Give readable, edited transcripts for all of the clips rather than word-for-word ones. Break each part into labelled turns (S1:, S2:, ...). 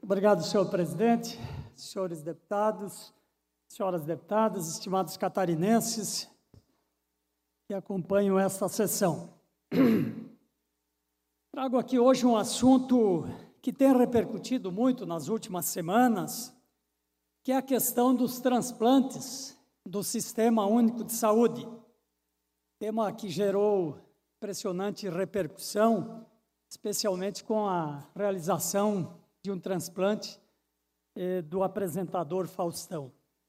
S1: Obrigado, senhor presidente, senhores deputados, senhoras deputadas, estimados catarinenses que acompanham esta sessão. Trago aqui hoje um assunto que tem repercutido muito nas últimas semanas, que é a questão dos transplantes do Sistema Único de Saúde, tema que gerou impressionante repercussão, especialmente com a realização de um transplante do apresentador Faustão.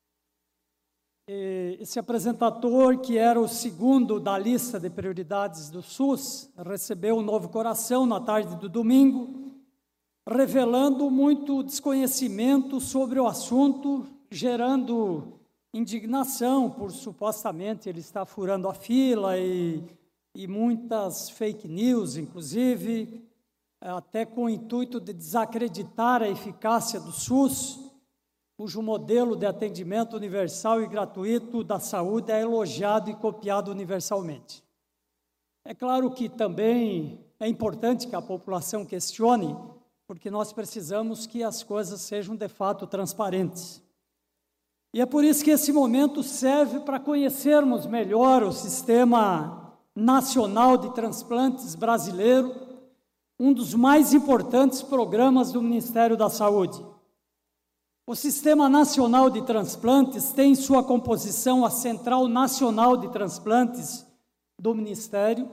S1: Esse apresentador, que era o segundo da lista de prioridades do SUS, recebeu um novo coração na tarde do domingo, revelando muito desconhecimento sobre o assunto, gerando indignação por supostamente ele estar furando a fila e muitas fake news, inclusive, até com o intuito de desacreditar a eficácia do SUS, cujo modelo de atendimento universal e gratuito da saúde é elogiado e copiado universalmente. É claro que também é importante que a população questione, porque nós precisamos que as coisas sejam de fato transparentes. E é por isso que esse momento serve para conhecermos melhor o Sistema Nacional de Transplantes brasileiro, um dos mais importantes programas do Ministério da Saúde. O Sistema Nacional de Transplantes tem em sua composição a Central Nacional de Transplantes do Ministério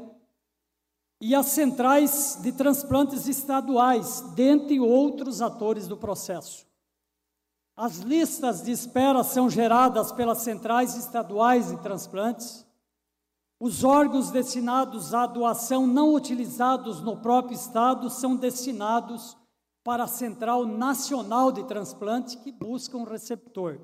S1: e as centrais de transplantes estaduais, dentre outros atores do processo. As listas de espera são geradas pelas centrais estaduais de transplantes. Os órgãos destinados à doação não utilizados no próprio Estado são destinados para a Central Nacional de Transplante, que busca um receptor.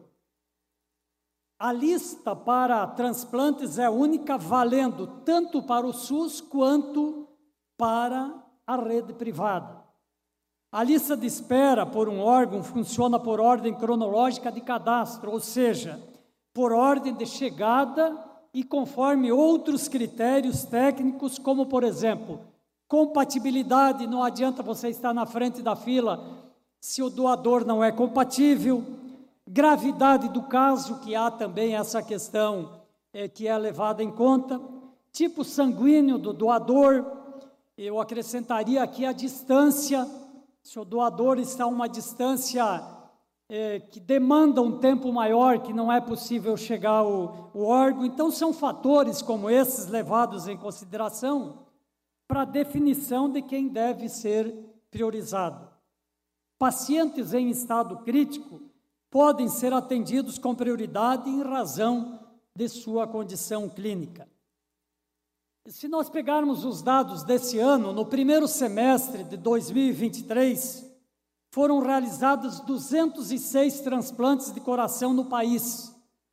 S1: A lista para transplantes é única, valendo tanto para o SUS quanto para a rede privada. A lista de espera por um órgão funciona por ordem cronológica de cadastro, ou seja, por ordem de chegada e conforme outros critérios técnicos, como, por exemplo, compatibilidade. Não adianta você estar na frente da fila se o doador não é compatível. Gravidade do caso, que há também essa questão que é levada em conta. Tipo sanguíneo do doador. Eu acrescentaria aqui a distância. Se o doador está a uma distância que demanda um tempo maior, que não é possível chegar o órgão. Então, são fatores como esses levados em consideração para a definição de quem deve ser priorizado. Pacientes em estado crítico podem ser atendidos com prioridade em razão de sua condição clínica. Se nós pegarmos os dados desse ano, no primeiro semestre de 2023, foram realizados 206 transplantes de coração no país,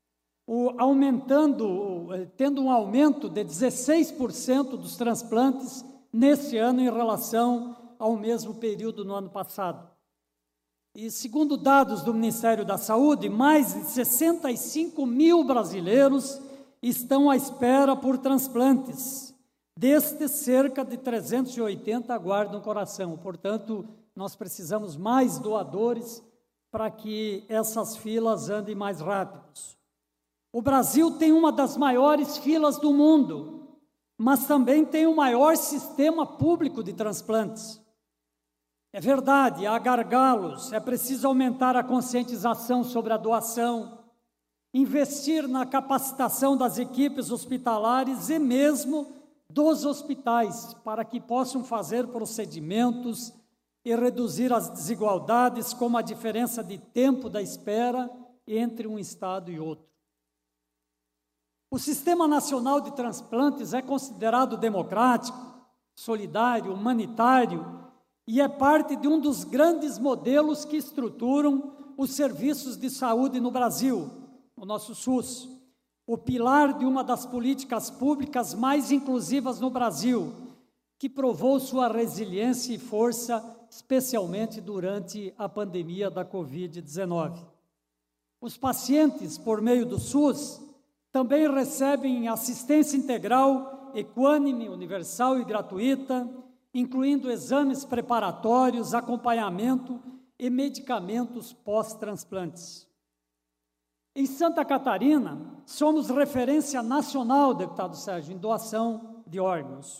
S1: tendo um aumento de 16% dos transplantes nesse ano em relação ao mesmo período no ano passado. E segundo dados do Ministério da Saúde, mais de 65 mil brasileiros estão à espera por transplantes. Destes, cerca de 380 aguardam coração. Portanto, nós precisamos mais doadores para que essas filas andem mais rápidos. O Brasil tem uma das maiores filas do mundo, mas também tem o maior sistema público de transplantes. É verdade, há gargalos, é preciso aumentar a conscientização sobre a doação, investir na capacitação das equipes hospitalares e mesmo dos hospitais, para que possam fazer procedimentos e reduzir as desigualdades, como a diferença de tempo da espera entre um estado e outro. O Sistema Nacional de Transplantes é considerado democrático, solidário, humanitário e é parte de um dos grandes modelos que estruturam os serviços de saúde no Brasil, o nosso SUS, o pilar de uma das políticas públicas mais inclusivas no Brasil, que provou sua resiliência e força, especialmente durante a pandemia da Covid-19. Os pacientes, por meio do SUS, também recebem assistência integral, equânime, universal e gratuita, incluindo exames preparatórios, acompanhamento e medicamentos pós-transplantes. Em Santa Catarina, somos referência nacional, deputado Sérgio, em doação de órgãos.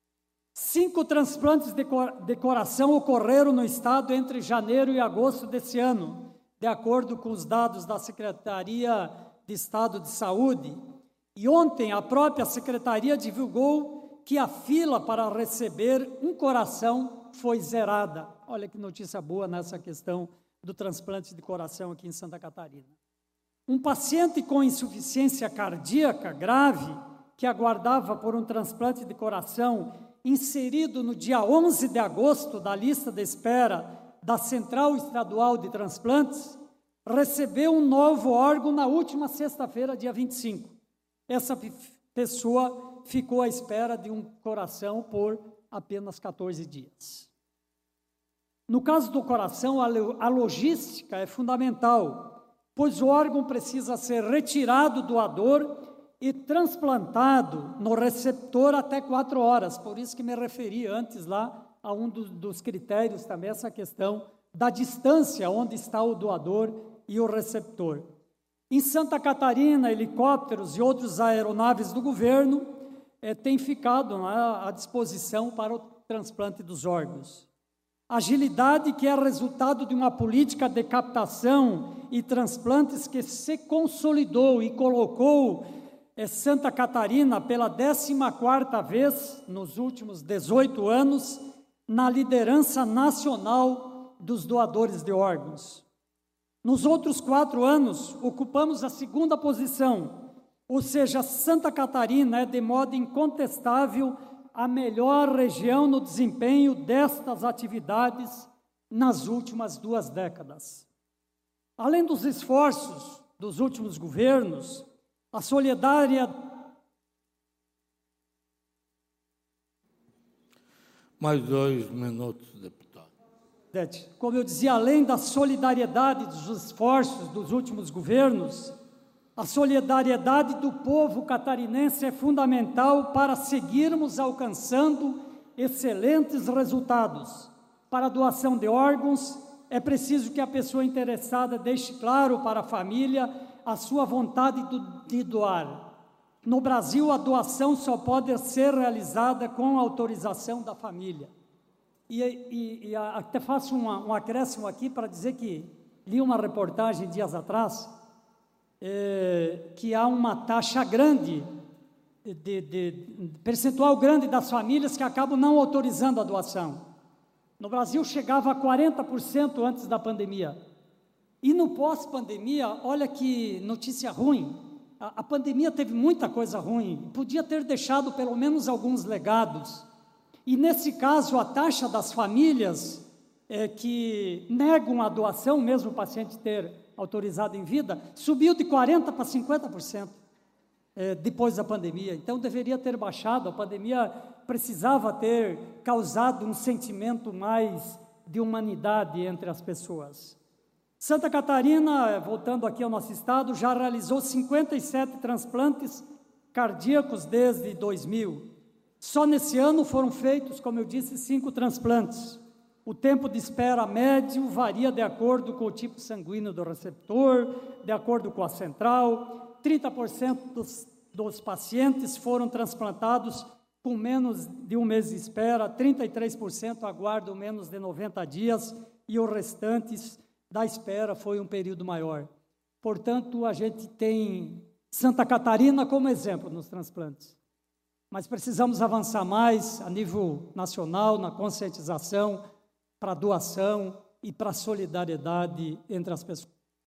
S1: 5 transplantes de coração ocorreram no estado entre janeiro e agosto desse ano, de acordo com os dados da Secretaria de Estado de Saúde. E ontem a própria Secretaria divulgou que a fila para receber um coração foi zerada. Olha que notícia boa nessa questão do transplante de coração aqui em Santa Catarina. Um paciente com insuficiência cardíaca grave, que aguardava por um transplante de coração, inserido no dia 11 de agosto da lista de espera da Central Estadual de Transplantes, recebeu um novo órgão na última sexta-feira, dia 25. Essa pessoa ficou à espera de um coração por apenas 14 dias. No caso do coração, a logística é fundamental, pois o órgão precisa ser retirado do doador e transplantado no receptor até 4 horas. Por isso que me referi antes lá a um dos critérios também, essa questão da distância onde está o doador e o receptor. Em Santa Catarina, helicópteros e outras aeronaves do governo têm ficado à disposição para o transplante dos órgãos. Agilidade que é resultado de uma política de captação e transplantes que se consolidou e colocou Santa Catarina pela 14ª vez nos últimos 18 anos na liderança nacional dos doadores de órgãos. Nos outros 4 anos, ocupamos a 2ª posição, ou seja, Santa Catarina é de modo incontestável a melhor região no desempenho destas atividades nas últimas 2 décadas. Além dos esforços dos últimos governos, a solidariedade...
S2: Mais 2 minutos, deputado.
S1: Como eu dizia, além da solidariedade dos esforços dos últimos governos, a solidariedade do povo catarinense é fundamental para seguirmos alcançando excelentes resultados. Para a doação de órgãos, é preciso que a pessoa interessada deixe claro para a família a sua vontade de doar. No Brasil, a doação só pode ser realizada com autorização da família. E até faço um acréscimo aqui para dizer que li uma reportagem dias atrás, que há uma taxa grande, percentual grande das famílias que acabam não autorizando a doação. No Brasil chegava a 40% antes da pandemia. E no pós-pandemia, olha que notícia ruim, a pandemia teve muita coisa ruim, podia ter deixado pelo menos alguns legados. E nesse caso, a taxa das famílias que negam a doação, mesmo o paciente ter autorizado em vida, subiu de 40% para 50% depois da pandemia. Então, deveria ter baixado. A pandemia precisava ter causado um sentimento mais de humanidade entre as pessoas. Santa Catarina, voltando aqui ao nosso estado, já realizou 57 transplantes cardíacos desde 2000. Só nesse ano foram feitos, como eu disse, 5 transplantes. O tempo de espera médio varia de acordo com o tipo sanguíneo do receptor, de acordo com a central. 30% dos pacientes foram transplantados com menos de 1 mês de espera, 33% aguardam menos de 90 dias e os restantes da espera foi um período maior. Portanto, a gente tem Santa Catarina como exemplo nos transplantes. Mas precisamos avançar mais a nível nacional, na conscientização, para a doação e para a solidariedade entre as pessoas.